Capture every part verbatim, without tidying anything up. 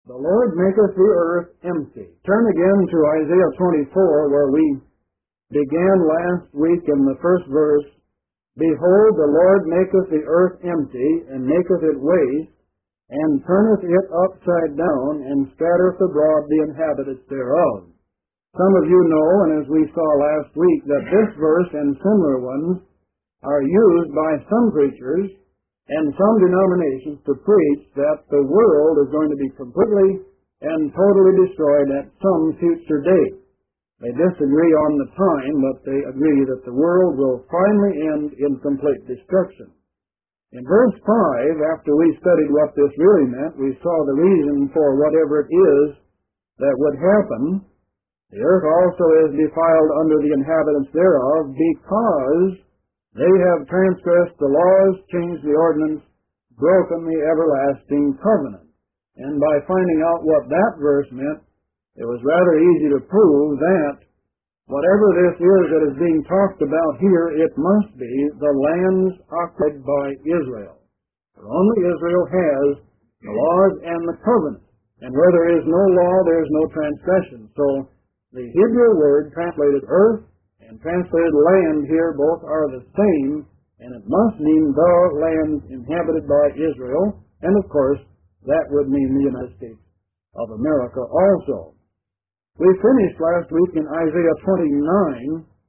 The Lord maketh the earth empty. Turn again to Isaiah twenty-four, where we began last week in the first verse. Behold, the Lord maketh the earth empty, and maketh it waste, and turneth it upside down, and scattereth abroad the inhabitants thereof. Some of you know, and as we saw last week, that this verse and similar ones are used by some preachers and some denominations to preach that the world is going to be completely and totally destroyed at some future date. They disagree on the time, but they agree that the world will finally end in complete destruction. In verse five, after we studied what this really meant, we saw the reason for whatever it is that would happen. The earth also is defiled under the inhabitants thereof, because they have transgressed the laws, changed the ordinance, broken the everlasting covenant. And by finding out what that verse meant, it was rather easy to prove that whatever this is that is being talked about here, it must be the lands occupied by Israel. For only Israel has the laws and the covenant. And where there is no law, there is no transgression. So the Hebrew word translated earth and translated land here both are the same, and it must mean the lands inhabited by Israel, and of course, that would mean the United States of America also. We finished last week in Isaiah twenty-nine.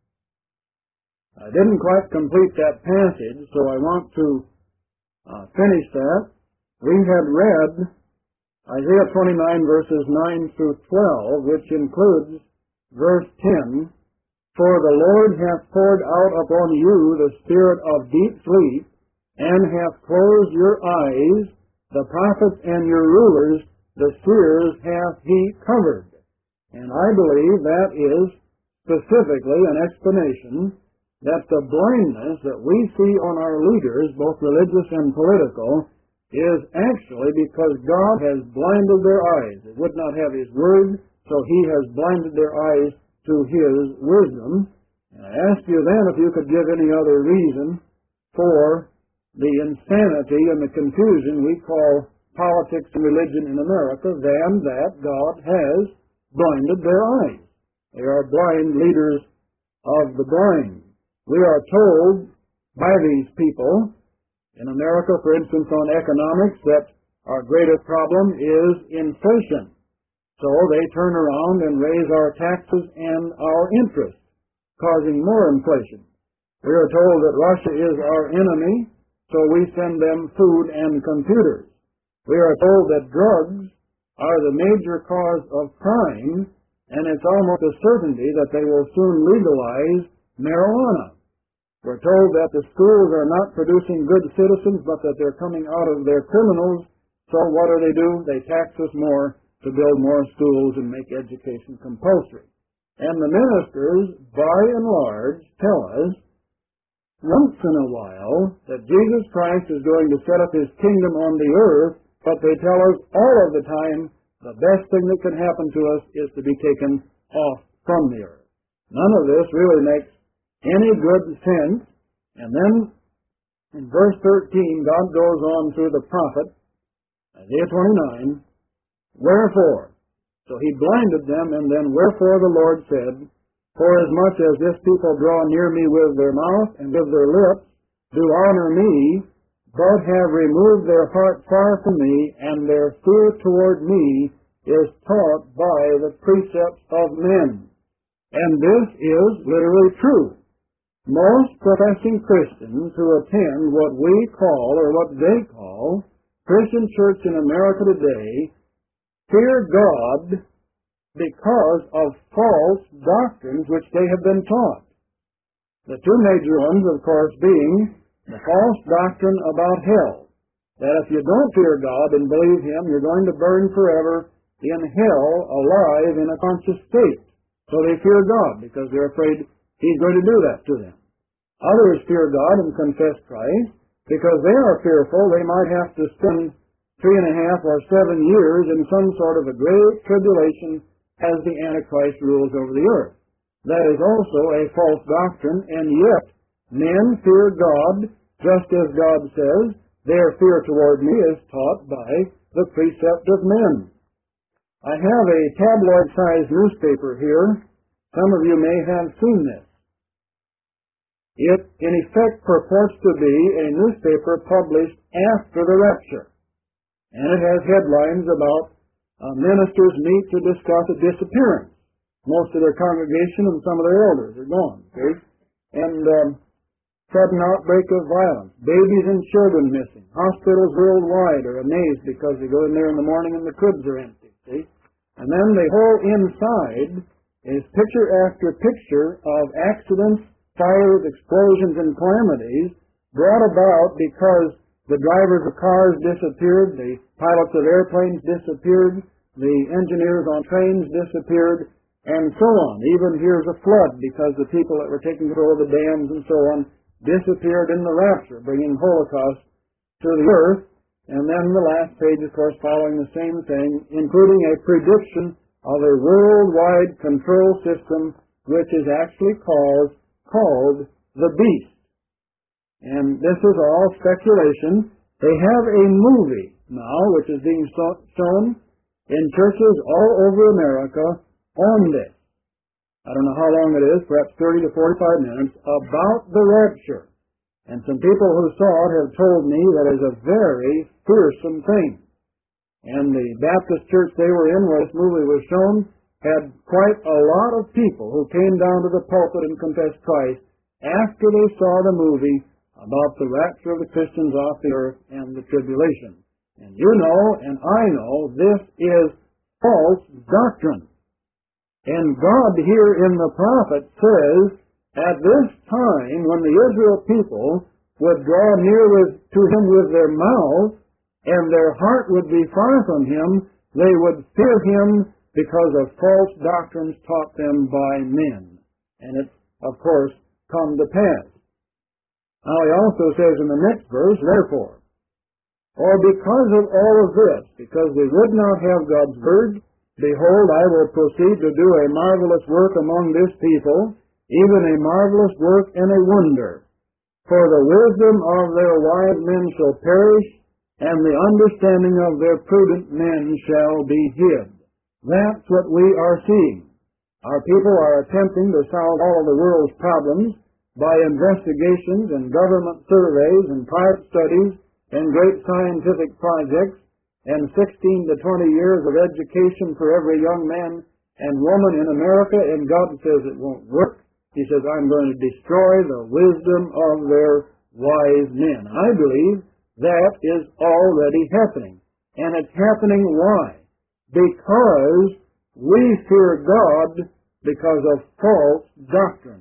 I didn't quite complete that passage, so I want to uh, finish that. We had read Isaiah twenty-nine verses nine through twelve, which includes verse ten, For the Lord hath poured out upon you the spirit of deep sleep, and hath closed your eyes, the prophets and your rulers, the seers hath he covered. And I believe that is specifically an explanation that the blindness that we see on our leaders, both religious and political, is actually because God has blinded their eyes. They would not have His Word, so He has blinded their eyes to His wisdom. And I ask you then if you could give any other reason for the insanity and the confusion we call politics and religion in America than that God has blinded their eyes. They are blind leaders of the blind. We are told by these people in America, for instance, on economics, that our greatest problem is inflation. So they turn around and raise our taxes and our interest, causing more inflation. We are told that Russia is our enemy, so we send them food and computers. We are told that drugs are the major cause of crime, and it's almost a certainty that they will soon legalize marijuana. We're told that the schools are not producing good citizens, but that they're coming out of their criminals, so what do they do? They tax us more to build more schools and make education compulsory. And the ministers, by and large, tell us once in a while that Jesus Christ is going to set up His kingdom on the earth, but they tell us all of the time the best thing that can happen to us is to be taken off from the earth. None of this really makes any good sense. And then in verse thirteen, God goes on through the prophet, Isaiah twenty-nine, Wherefore? So He blinded them, and then wherefore the Lord said, Forasmuch as this people draw near me with their mouth and with their lips, do honor me, but have removed their heart far from me, and their fear toward me is taught by the precepts of men. And this is literally true. Most professing Christians who attend what we call, or what they call, Christian church in America today, fear God because of false doctrines which they have been taught. The two major ones, of course, being the false doctrine about hell, that if you don't fear God and believe Him, you're going to burn forever in hell, alive in a conscious state. So they fear God because they're afraid He's going to do that to them. Others fear God and confess Christ because they are fearful they might have to spend three and a half or seven years in some sort of a great tribulation as the Antichrist rules over the earth. That is also a false doctrine, and yet men fear God, just as God says, their fear toward me is taught by the precept of men. I have a tabloid-sized newspaper here. Some of you may have seen this. It, in effect, purports to be a newspaper published after the rapture. And it has headlines about uh, ministers meet to discuss a disappearance. Most of their congregation and some of their elders are gone, see? And um, sudden outbreak of violence, babies and children missing. Hospitals worldwide are amazed because they go in there in the morning and the cribs are empty, see? And then the whole inside is picture after picture of accidents, fires, explosions, and calamities brought about because the drivers of cars disappeared, the pilots of airplanes disappeared, the engineers on trains disappeared, and so on. Even here's a flood because the people that were taking control of the dams and so on disappeared in the rapture, bringing Holocaust to the earth. And then the last page, of course, following the same thing, including a prediction of a worldwide control system which is actually called called the beast. And this is all speculation. They have a movie now which is being so- shown in churches all over America on this. I don't know how long it is, perhaps thirty to forty-five minutes, about the rapture. And some people who saw it have told me that is a very fearsome thing. And the Baptist church they were in where this movie was shown had quite a lot of people who came down to the pulpit and confessed Christ after they saw the movie about the rapture of the Christians off the earth and the tribulation. And you know, and I know, this is false doctrine. And God here in the prophet says, at this time when the Israel people would draw near with, to him with their mouth, and their heart would be far from him, they would fear him because of false doctrines taught them by men. And it's, of course, come to pass. Now he also says in the next verse, therefore, or because of all of this, because we would not have God's word, behold, I will proceed to do a marvelous work among this people, even a marvelous work and a wonder. For the wisdom of their wise men shall perish, and the understanding of their prudent men shall be hid. That's what we are seeing. Our people are attempting to solve all of the world's problems by investigations and government surveys and private studies and great scientific projects and sixteen to twenty years of education for every young man and woman in America, and God says it won't work. He says, I'm going to destroy the wisdom of their wise men. I believe that is already happening. And it's happening why? Because we fear God because of false doctrine.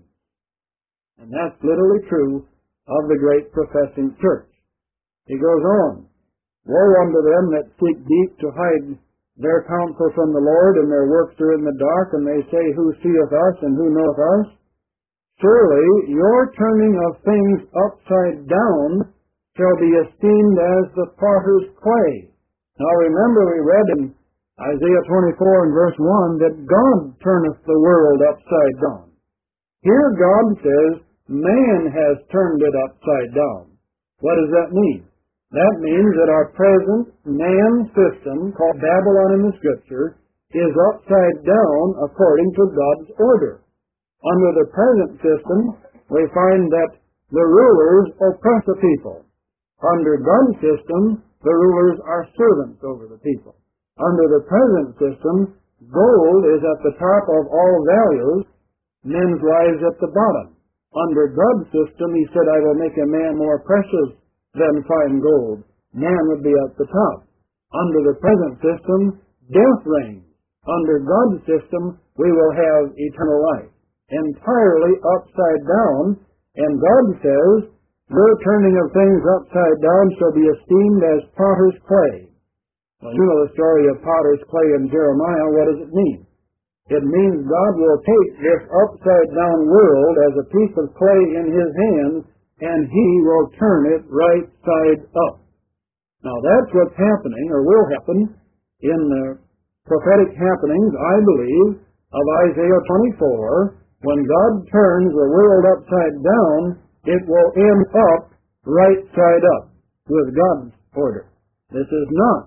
And that's literally true of the great professing church. He goes on, woe unto them that seek deep to hide their counsel from the Lord, and their works are in the dark, and they say, who seeth us, and who knoweth us? Surely your turning of things upside down shall be esteemed as the potter's clay. Now remember, we read in Isaiah twenty-four and verse one that God turneth the world upside down. Here God says man has turned it upside down. What does that mean? That means that our present man system, called Babylon in the Scripture, is upside down according to God's order. Under the present system, we find that the rulers oppress the people. Under God's system, the rulers are servants over the people. Under the present system, gold is at the top of all values, men's lives at the bottom. Under God's system, he said, I will make a man more precious than fine gold. Man would be at the top. Under the present system, death reigns. Under God's system, we will have eternal life. Entirely upside down, and God says, your turning of things upside down shall be esteemed as potter's clay. Well, you know the story of potter's clay in Jeremiah. What does it mean? It means God will take this upside-down world as a piece of clay in his hands, and he will turn it right side up. Now that's what's happening, or will happen, in the prophetic happenings, I believe, of Isaiah twenty-four. When God turns the world upside down, it will end up right side up with God's order. This is not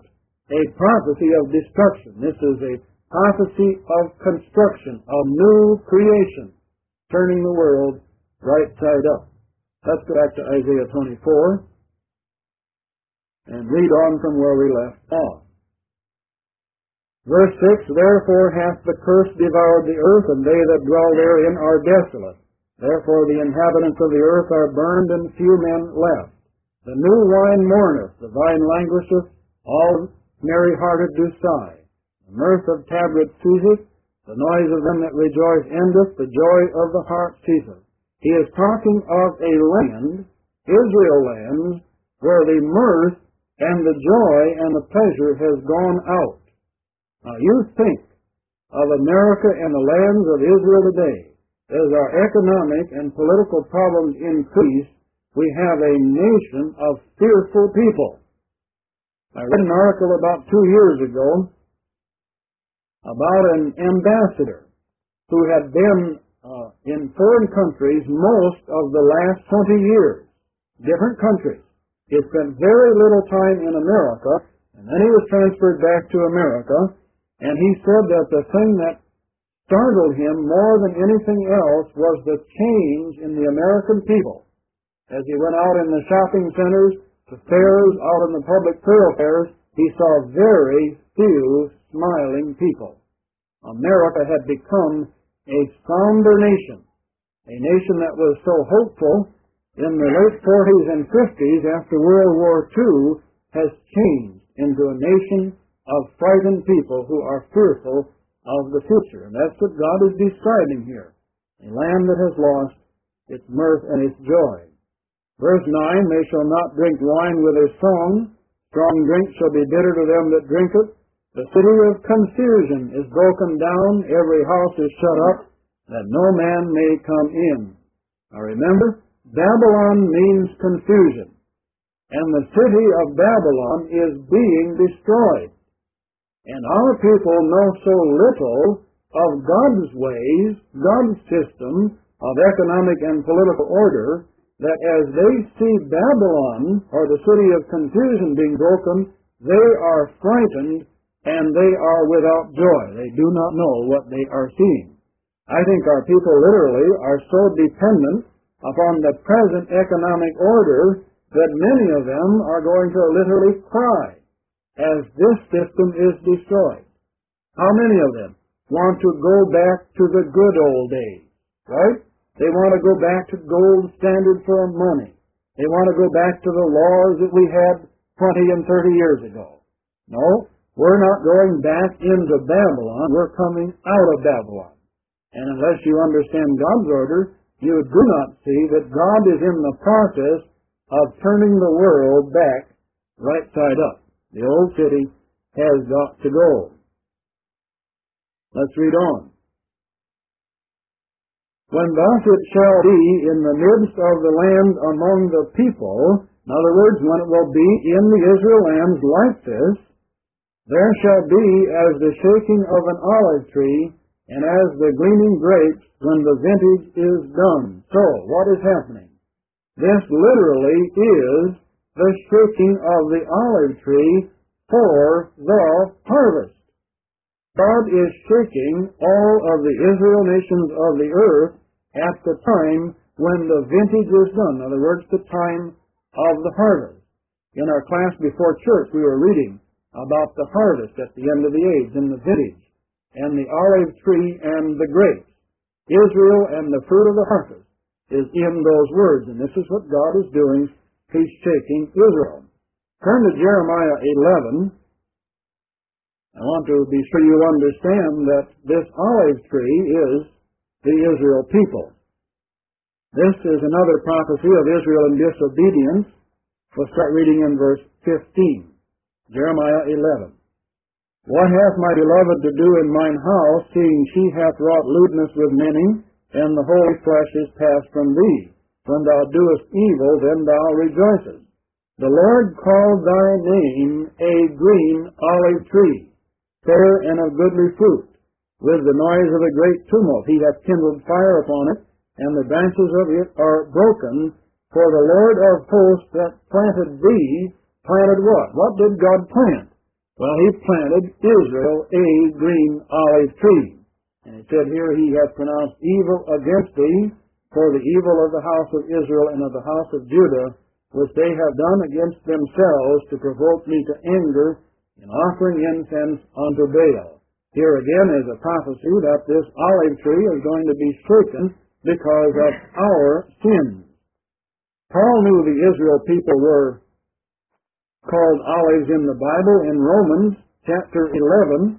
a prophecy of destruction. This is a prophecy of construction, of new creation, turning the world right side up. Let's go back to Isaiah twenty-four and read on from where we left off. Verse six, Therefore hath the curse devoured the earth, and they that dwell therein are desolate. Therefore the inhabitants of the earth are burned, and few men left. The new wine mourneth, the vine languisheth, all merry-hearted do sigh. The mirth of tabrets ceaseth, the noise of them that rejoice endeth, the joy of the heart ceaseth. He is talking of a land, Israel land, where the mirth and the joy and the pleasure has gone out. Now you think of America and the lands of Israel today. As our economic and political problems increase, we have a nation of fearful people. I read an article about two years ago about an ambassador who had been uh, in foreign countries most of the last twenty years, different countries. He spent very little time in America, and then he was transferred back to America, and he said that the thing that startled him more than anything else was the change in the American people. As he went out in the shopping centers, the fairs, out in the public thoroughfares, he saw very few smiling people. America had become a somber nation, a nation that was so hopeful in the late forties and fifties after World War Two has changed into a nation of frightened people who are fearful of the future. And that's what God is describing here, a land that has lost its mirth and its joy. Verse nine, They shall not drink wine with a song, strong drink shall be bitter to them that drink it. The city of confusion is broken down, every house is shut up, that no man may come in. Now remember, Babylon means confusion, and the city of Babylon is being destroyed. And our people know so little of God's ways, God's system of economic and political order, that as they see Babylon, or the city of confusion, being broken, they are frightened and they are without joy. They do not know what they are seeing. I think our people literally are so dependent upon the present economic order that many of them are going to literally cry as this system is destroyed. How many of them want to go back to the good old days, right? They want to go back to gold standard for money. They want to go back to the laws that we had twenty and thirty years ago. No, we're not going back into Babylon. We're coming out of Babylon. And unless you understand God's order, you do not see that God is in the process of turning the world back right side up. The old city has got to go. Let's read on. When thus it shall be in the midst of the land among the people, in other words, when it will be in the Israel lands like this, there shall be as the shaking of an olive tree, and as the gleaming grapes when the vintage is done. So, what is happening? This literally is the shaking of the olive tree for the harvest. God is shaking all of the Israel nations of the earth at the time when the vintage is done. In other words, the time of the harvest. In our class before church, we were reading about the harvest at the end of the age and the vintage, and the olive tree and the grapes. Israel and the fruit of the harvest is in those words, and this is what God is doing. He's shaking Israel. Turn to Jeremiah eleven. I want to be sure you understand that this olive tree is the Israel people. This is another prophecy of Israel in disobedience. We'll start reading in verse fifteen. Jeremiah eleven. What hath my beloved to do in mine house, seeing she hath wrought lewdness with many, and the holy flesh is passed from thee? When thou doest evil, then thou rejoicest. The Lord called thy name a green olive tree, fair and of goodly fruit. With the noise of a great tumult he hath kindled fire upon it, and the branches of it are broken. For the Lord of hosts that planted thee, planted what? What did God plant? Well, he planted Israel a green olive tree. And it said here, he hath pronounced evil against thee for the evil of the house of Israel and of the house of Judah, which they have done against themselves to provoke me to anger in offering incense unto Baal. Here again is a prophecy that this olive tree is going to be shaken because of our sins. Paul knew the Israel people were called olives in the Bible in Romans chapter eleven.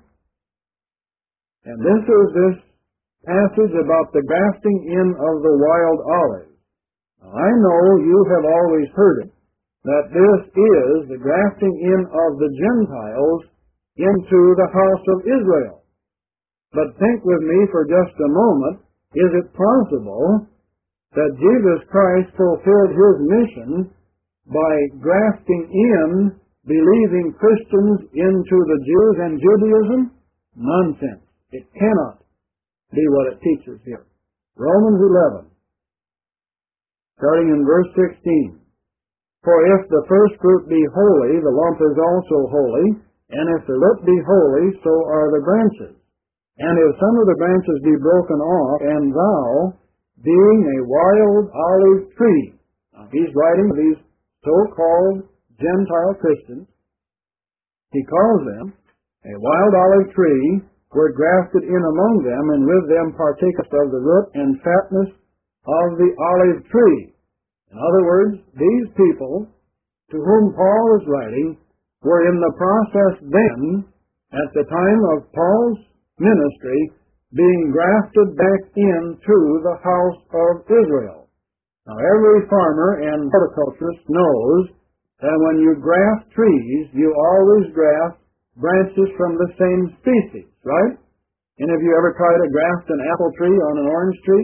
And this is this passage about the grafting in of the wild olive. Now, I know you have always heard it, that this is the grafting in of the Gentiles into the house of Israel. But think with me for just a moment, is it possible that Jesus Christ fulfilled his mission by grafting in believing Christians into the Jews and Judaism? Nonsense. It cannot be what it teaches here. Romans eleven, starting in verse sixteen. For if the first fruit be holy, the lump is also holy, and if the root be holy, so are the branches. And if some of the branches be broken off, and thou, being a wild olive tree, now he's writing to these so-called Gentile Christians, he calls them a wild olive tree, were grafted in among them, and with them partakest of the root and fatness of the olive tree. In other words, these people to whom Paul is writing were in the process then, at the time of Paul's ministry, being grafted back into the house of Israel. Now, every farmer and horticulturist knows that when you graft trees, you always graft branches from the same species, right? Any of you ever tried to graft an apple tree on an orange tree?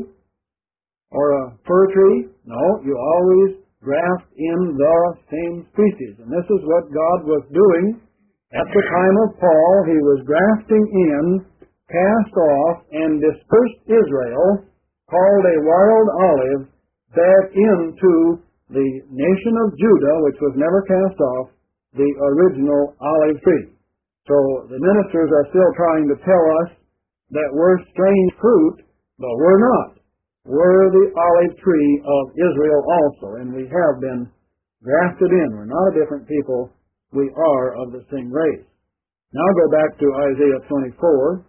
Or a fir tree? No, you always graft in the same species. And this is what God was doing at the time of Paul. He was grafting in, cast off, and dispersed Israel, called a wild olive, back into the nation of Judah, which was never cast off, the original olive tree. So the ministers are still trying to tell us that we're strange fruit, but we're not. We're the olive tree of Israel also, and we have been grafted in. We're not a different people. We are of the same race. Now go back to Isaiah twenty-four.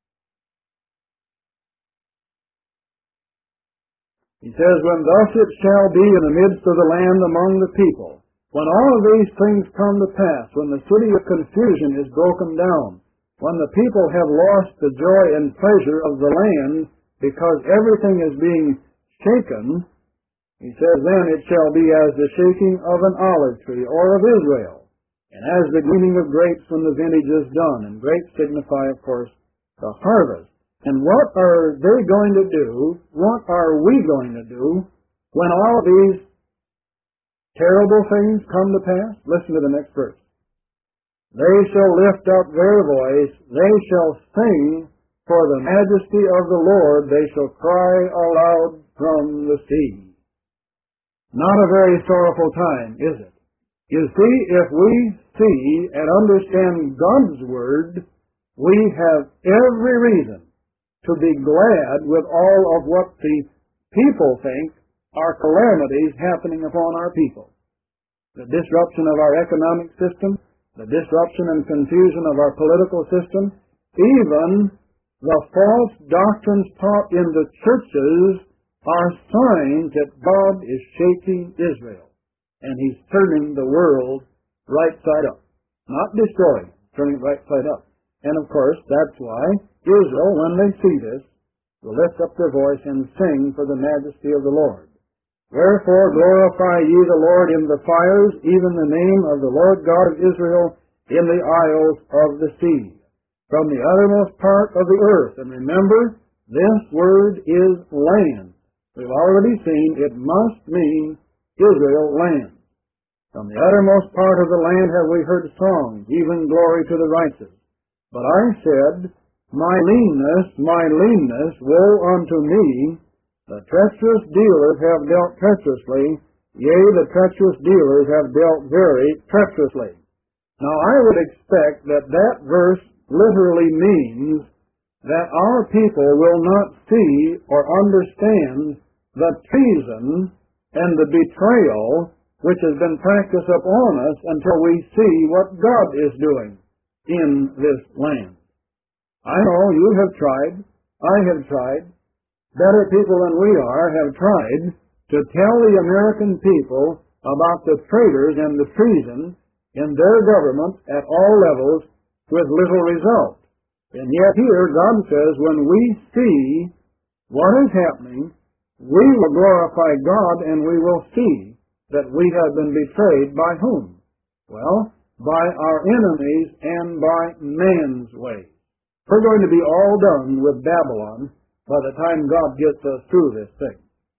He says, When thus it shall be in the midst of the land among the people, when all of these things come to pass, when the city of confusion is broken down, when the people have lost the joy and pleasure of the land, because everything is being shaken, he says, then it shall be as the shaking of an olive tree, or of Israel, and as the gleaning of grapes when the vintage is done. And grapes signify, of course, the harvest. And what are they going to do, what are we going to do, when all these terrible things come to pass? Listen to the next verse. They shall lift up their voice, they shall sing for the majesty of the Lord, they shall cry aloud from the sea. Not a very sorrowful time, is it? You see, if we see and understand God's Word, we have every reason to be glad with all of what the people think are calamities happening upon our people. The disruption of our economic system, the disruption and confusion of our political system, even the false doctrines taught in the churches are signs that God is shaking Israel, and He's turning the world right side up. Not destroying, turning it right side up. And of course, that's why Israel, when they see this, will lift up their voice and sing for the majesty of the Lord. Wherefore glorify ye the Lord in the fires, even the name of the Lord God of Israel in the isles of the sea, from the uttermost part of the earth. And remember, this word is land. We've already seen it must mean Israel, land. From the uttermost part of the land have we heard songs, even glory to the righteous. But I said, My leanness, my leanness, woe unto me! The treacherous dealers have dealt treacherously, yea, the treacherous dealers have dealt very treacherously. Now, I would expect that that verse literally means that our people will not see or understand the treason and the betrayal which has been practiced upon us until we see what God is doing in this land. I know you have tried, I have tried, better people than we are have tried to tell the American people about the traitors and the treason in their government at all levels with little result. And yet here God says when we see what is happening, we will glorify God and we will see that we have been betrayed by whom? Well, by our enemies and by man's ways. We're going to be all done with Babylon by the time God gets us through this thing.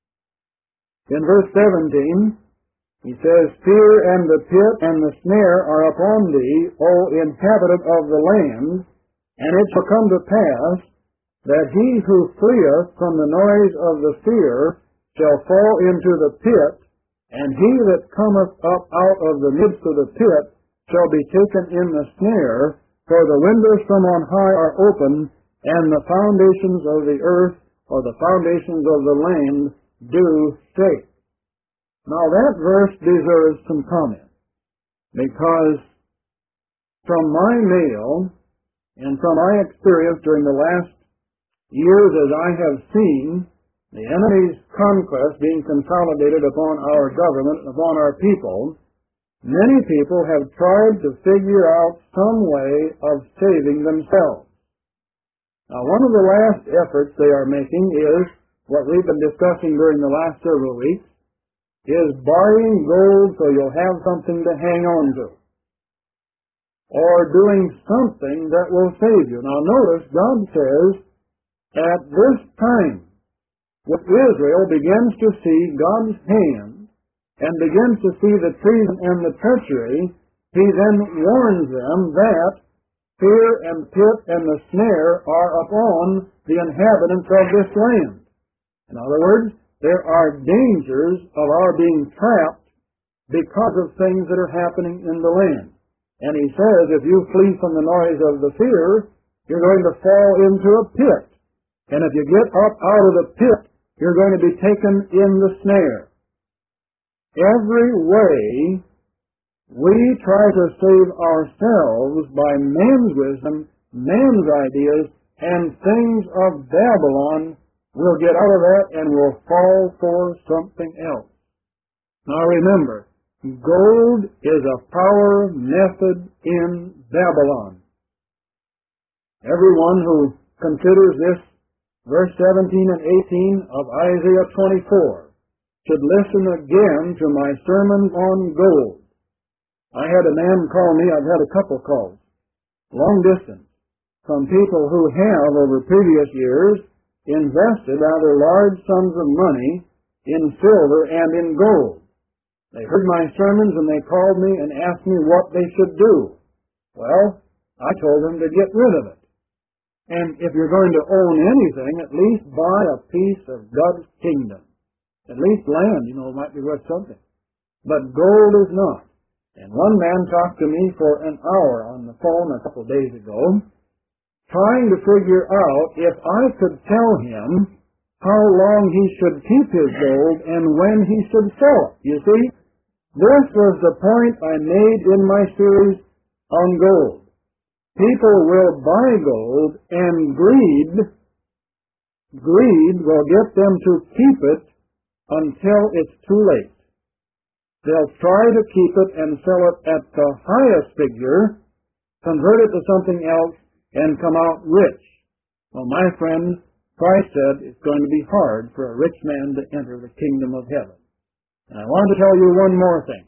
In verse seventeen, he says, Fear and the pit and the snare are upon thee, O inhabitant of the land, and it shall come to pass that he who fleeth from the noise of the fear shall fall into the pit, and he that cometh up out of the midst of the pit shall be taken in the snare, for the windows from on high are open, and the foundations of the earth, or the foundations of the land, do shake. Now that verse deserves some comment, because from my mail, and from my experience during the last years as I have seen the enemy's conquest being consolidated upon our government, upon our people, many people have tried to figure out some way of saving themselves. Now, one of the last efforts they are making is, what we've been discussing during the last several weeks, is buying gold so you'll have something to hang on to, or doing something that will save you. Now, notice, God says, at this time, when Israel begins to see God's hand and begins to see the treason and the treachery, he then warns them that fear and pit and the snare are upon the inhabitants of this land. In other words, there are dangers of our being trapped because of things that are happening in the land. And he says, if you flee from the noise of the fear, you're going to fall into a pit. And if you get up out of the pit, you're going to be taken in the snare. Every way we try to save ourselves by man's wisdom, man's ideas, and things of Babylon, we'll get out of that and we'll fall for something else. Now remember, gold is a power method in Babylon. Everyone who considers this verse seventeen and eighteen of Isaiah twenty-four should listen again to my sermons on gold. I had a man call me, I've had a couple calls, long distance, from people who have, over previous years, invested rather large sums of money in silver and in gold. They heard my sermons and they called me and asked me what they should do. Well, I told them to get rid of it. And if you're going to own anything, at least buy a piece of God's kingdom. At least land, you know, might be worth something. But gold is not. And one man talked to me for an hour on the phone a couple of days ago, trying to figure out if I could tell him how long he should keep his gold and when he should sell it. You see, this was the point I made in my series on gold. People will buy gold, and greed, greed will get them to keep it until it's too late. They'll try to keep it and sell it at the highest figure, convert it to something else, and come out rich. Well, my friend, Christ said it's going to be hard for a rich man to enter the kingdom of heaven. And I want to tell you one more thing.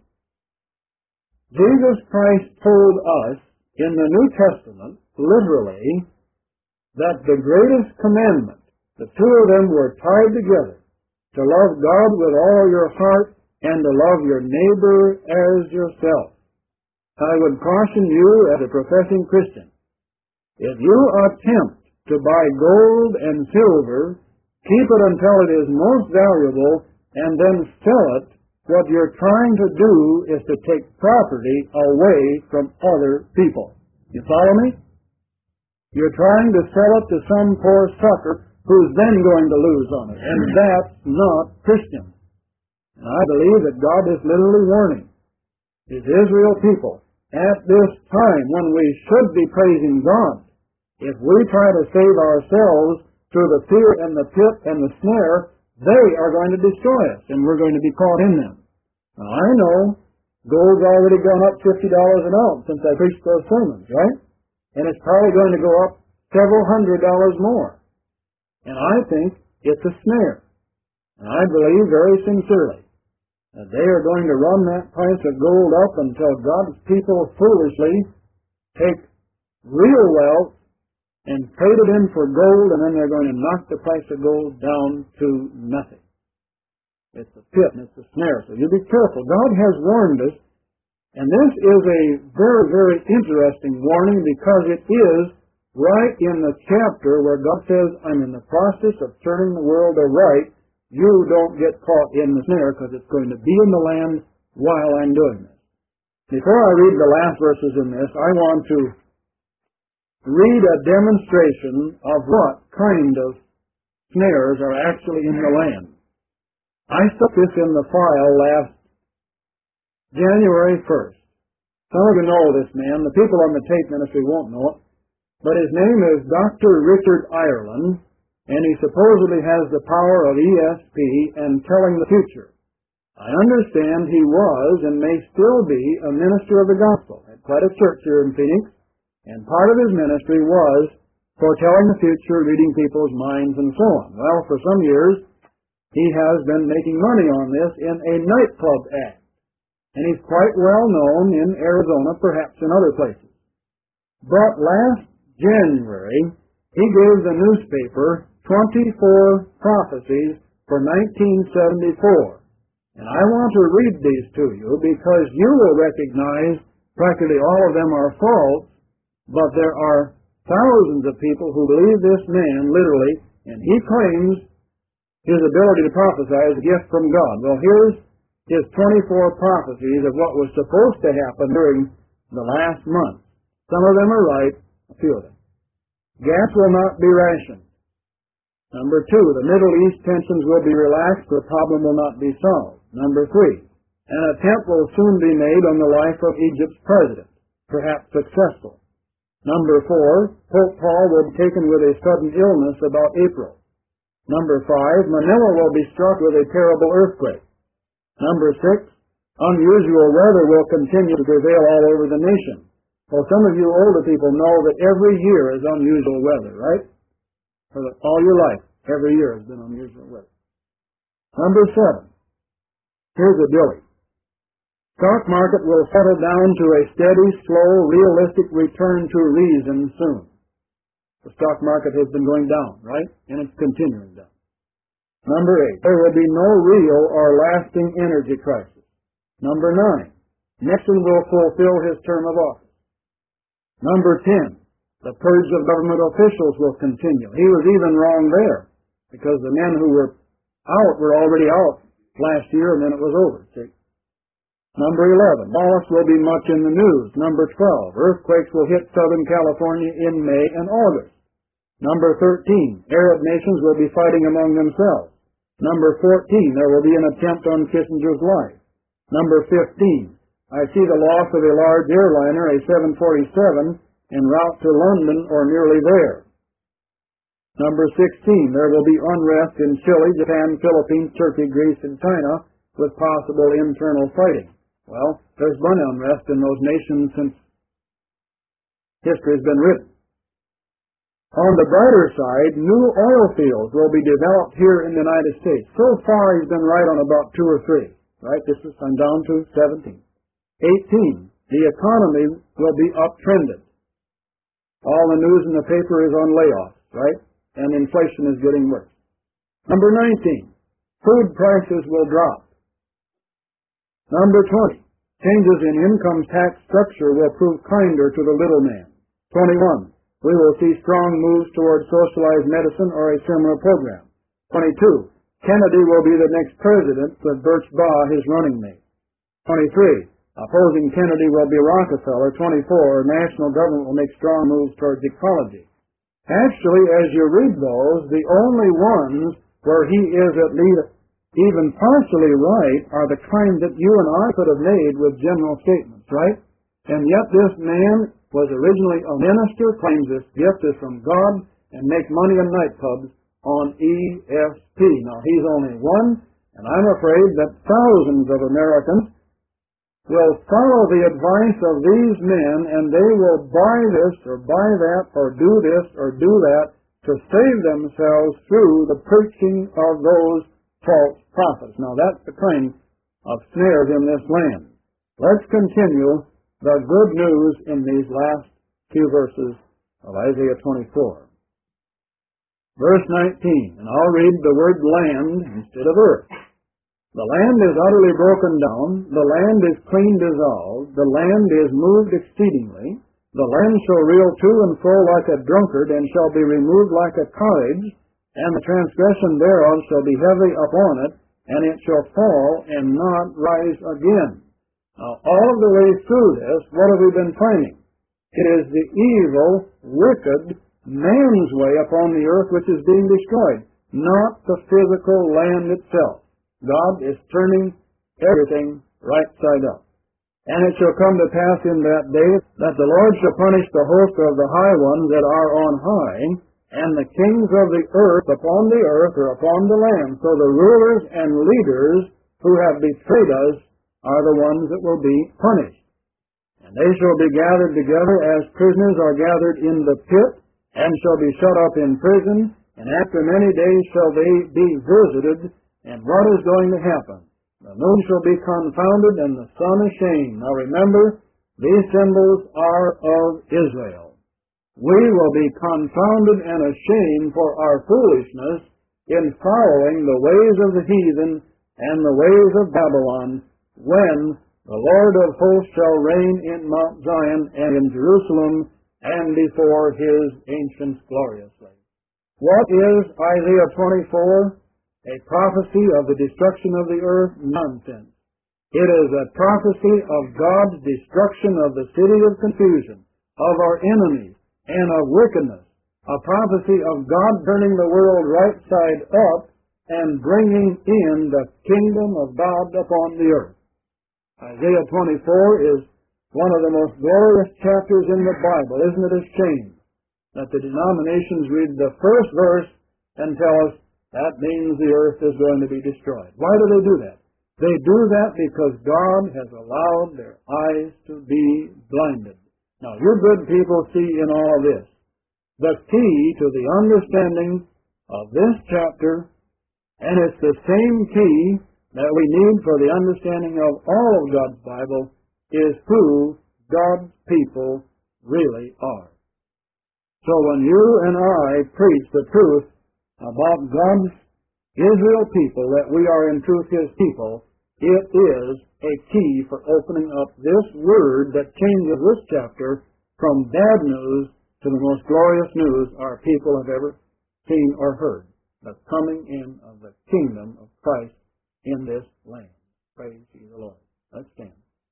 Jesus Christ told us in the New Testament, literally, that the greatest commandment, the two of them were tied together, to love God with all your heart and to love your neighbor as yourself. I would caution you as a professing Christian, if you attempt to buy gold and silver, keep it until it is most valuable, and then sell it What you're trying to do is to take property away from other people. You follow me? You're trying to sell it to some poor sucker who's then going to lose on it. And that's not Christian. And I believe that God is literally warning His Israel people at this time when we should be praising God. If we try to save ourselves through the fear and the pit and the snare, they are going to destroy us, and we're going to be caught in them. Now, I know gold's already gone up fifty dollars an ounce since I preached those sermons, right? And it's probably going to go up several hundred dollars more. And I think it's a snare. And I believe very sincerely that they are going to run that price of gold up until God's people foolishly take real wealth and trade it in for gold, and then they're going to knock the price of gold down to nothing. It's a pit and it's a snare, so you be careful. God has warned us, and this is a very, very interesting warning because it is right in the chapter where God says, I'm in the process of turning the world aright. You don't get caught in the snare because it's going to be in the land while I'm doing this. Before I read the last verses in this, I want to read a demonstration of what kind of snares are actually in the land. I stuck this in the file last January first. Some of you know this man. The people on the tape ministry won't know it. But his name is Doctor Richard Ireland, and he supposedly has the power of E S P and telling the future. I understand he was and may still be a minister of the gospel at quite a church here in Phoenix. And part of his ministry was foretelling the future, reading people's minds, and so on. Well, for some years, he has been making money on this in a nightclub act. And he's quite well known in Arizona, perhaps in other places. But last January, he gave the newspaper twenty-four prophecies for nineteen seventy-four. And I want to read these to you because you will recognize practically all of them are false. But there are thousands of people who believe this man literally, and he claims his ability to prophesy is a gift from God. Well, here's his twenty-four prophecies of what was supposed to happen during the last month. Some of them are right, a few of them. Gas will not be rationed. Number two, the Middle East tensions will be relaxed, the problem will not be solved. Number three, an attempt will soon be made on the life of Egypt's president, perhaps successful. Number four, Pope Paul will be taken with a sudden illness about April. Number five, Manila will be struck with a terrible earthquake. Number six, unusual weather will continue to prevail all over the nation. Well, some of you older people know that every year is unusual weather, right? For the, all your life, every year has been unusual weather. Number seven, here's a dilly. Stock market will settle down to a steady, slow, realistic return to reason soon. The stock market has been going down, right? And it's continuing down. Number eight, there will be no real or lasting energy crisis. Number nine, Nixon will fulfill his term of office. Number ten, the purge of government officials will continue. He was even wrong there, because the men who were out were already out last year, and then it was over, see? Number eleven, loss will be much in the news. Number twelve, earthquakes will hit Southern California in May and August. Number thirteen, Arab nations will be fighting among themselves. Number fourteen, there will be an attempt on Kissinger's life. Number fifteen, I see the loss of a large airliner, a seven forty-seven, en route to London or nearly there. Number sixteen, there will be unrest in Chile, Japan, Philippines, Turkey, Greece, and China with possible internal fighting. Well, there's been unrest in those nations since history has been written. On the brighter side, new oil fields will be developed here in the United States. So far, he's been right on about two or three, right? This is, I'm down to seventeen. eighteen, the economy will be uptrended. All the news in the paper is on layoffs, right? And inflation is getting worse. Number nineteen, food prices will drop. Number twenty, changes in income tax structure will prove kinder to the little man. twenty-one, we will see strong moves toward socialized medicine or a similar program. twenty-two, Kennedy will be the next president with Birch Baugh, his running mate. twenty-three. Opposing Kennedy will be Rockefeller. twenty-four. National government will make strong moves towards ecology. Actually, as you read those, the only ones where he is at least even partially right are the kind that you and I could have made with general statements, right? And yet this man was originally a minister, claims this gift is from God, and make money in nightclubs on E S P. Now, he's only one, and I'm afraid that thousands of Americans will follow the advice of these men, and they will buy this or buy that or do this or do that to save themselves through the preaching of those false prophets. Now, that's the kind of snares in this land. Let's continue the good news in these last few verses of Isaiah twenty-four. Verse nineteen, and I'll read the word land instead of earth. The land is utterly broken down, the land is clean dissolved, the land is moved exceedingly, the land shall reel to and fro like a drunkard, and shall be removed like a cottage, and the transgression thereof shall be heavy upon it, and it shall fall and not rise again. Now, all of the way through this, what have we been finding? It is the evil, wicked, man's way upon the earth which is being destroyed, not the physical land itself. God is turning everything right side up. And it shall come to pass in that day that the Lord shall punish the host of the high ones that are on high, and the kings of the earth upon the earth or upon the land. So the rulers and leaders who have betrayed us are the ones that will be punished. And they shall be gathered together as prisoners are gathered in the pit, and shall be shut up in prison, and after many days shall they be visited. And what is going to happen? The moon shall be confounded, and the sun ashamed. Now remember, these symbols are of Israel. We will be confounded and ashamed for our foolishness in following the ways of the heathen and the ways of Babylon when the Lord of hosts shall reign in Mount Zion and in Jerusalem and before his ancients gloriously. What is Isaiah twenty-four? A prophecy of the destruction of the earth? Nonsense. It is a prophecy of God's destruction of the city of confusion, of our enemies, and of wickedness. A prophecy of God turning the world right side up and bringing in the kingdom of God upon the earth. Isaiah twenty-four is one of the most glorious chapters in the Bible. Isn't it a shame that the denominations read the first verse and tell us that means the earth is going to be destroyed? Why do they do that? They do that because God has allowed their eyes to be blinded. Now, you good people see in all of this the key to the understanding of this chapter, and it's the same key that we need for the understanding of all of God's Bible, is who God's people really are. So when you and I preach the truth about God's Israel people, that we are in truth His people, it is a key for opening up this word that changes this chapter from bad news to the most glorious news our people have ever seen or heard, the coming in of the kingdom of Christ in this land. Praise ye the Lord. Let's stand.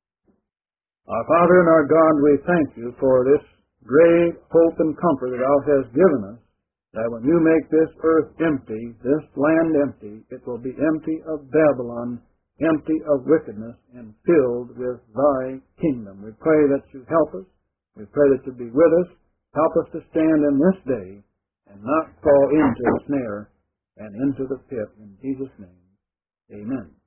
Our Father and our God, we thank you for this great hope and comfort that thou hast given us, that when you make this earth empty, this land empty, it will be empty of Babylon, empty of wickedness, and filled with thy kingdom. We pray that you help us. We pray that you be with us. Help us to stand in this day and not fall into the snare and into the pit. In Jesus' name, amen.